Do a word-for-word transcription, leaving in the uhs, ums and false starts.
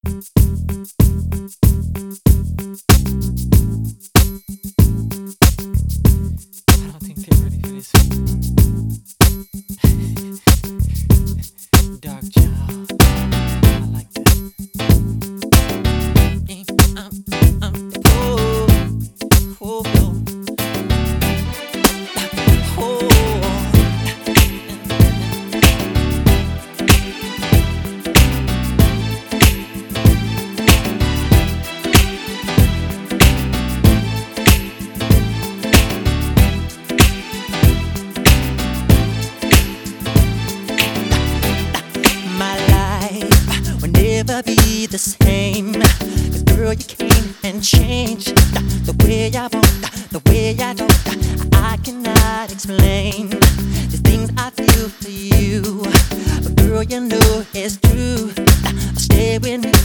I don't think they're ready for this. Dark child. I like that. Um, um, oh, oh, oh. Never be the same. 'Cause girl, you came and changed the way I want, the way I don't. I cannot explain the things I feel for you, but girl, you know it's true. Stay with me.